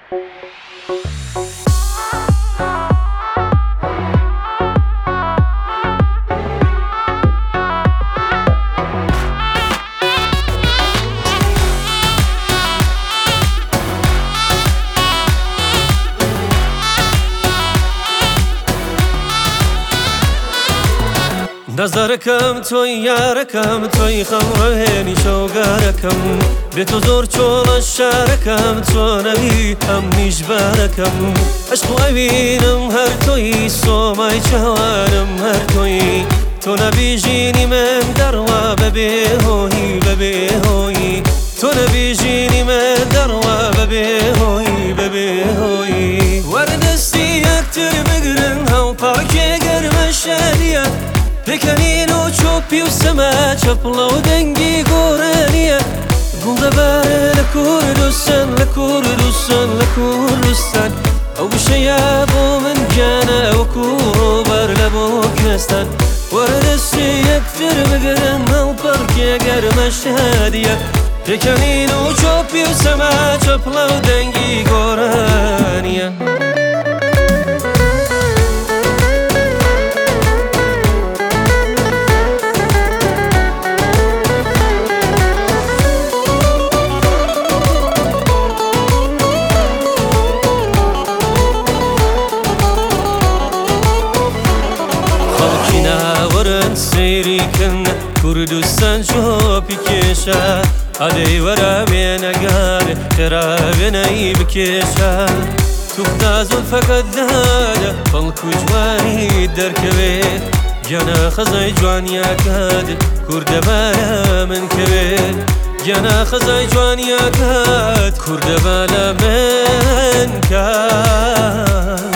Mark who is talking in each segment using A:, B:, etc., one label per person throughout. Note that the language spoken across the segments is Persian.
A: نظركم توي ياركم توي خمرهني شوقاركم بيتو زور چول الشاركم تو نبي هم نجباركم عشق أبينم هر توي صوماي جوانم هر توي تو نبي جيني من دروا ببيهوي ببيهوي تو نبي جيني من دروا ببيهوي ببيهوي وردستي أكتر بقرن هاو باكي قرم الشالية بکنین و چوبی و سما چپلا و دنگی گورانیه گل دباره لکردستان لکردستان لکردستان او بشیا بو من جانا و کورو بر لبو کستان وردستی اکتر بگرن او پرکی گرمش هادیه بکنین و چوبی و سما چپلا و دنگی گورانیه سيري كنا كردستان شوبي كيشا هدي ورا بينا قال خرابنا يبكيشا تفتاز الفقد هذا فالكو جواني دركبي جانا خزاي جوان يا كاد كرد بالا من كبير جانا خزاي جوان يا كاد كرد بالا من كبير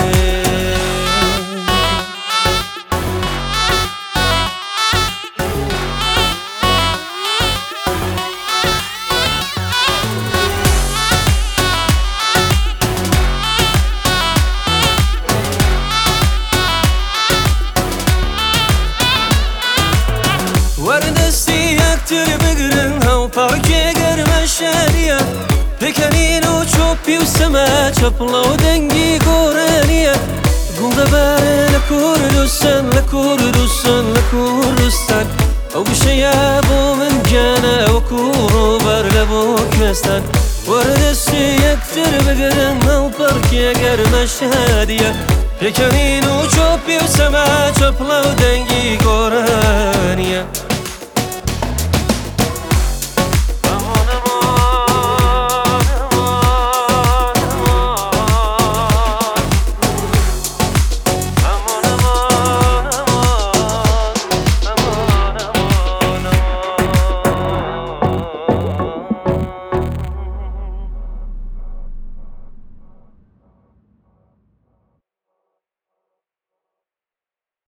A: وردستی اکتر بگرن هاو پاکی گرم الشالية بکنین و چوبی و سما چپلا و دنگی گورانیه گل دباره لکردستان لکردستان لکردستان او بشیا بو من جانا و کورو بر لبو کستان وردستی اکتر بگرن هاو پاکی گرم الشالية بکنین و چوبی و سما چپلا و دنگی گورانیه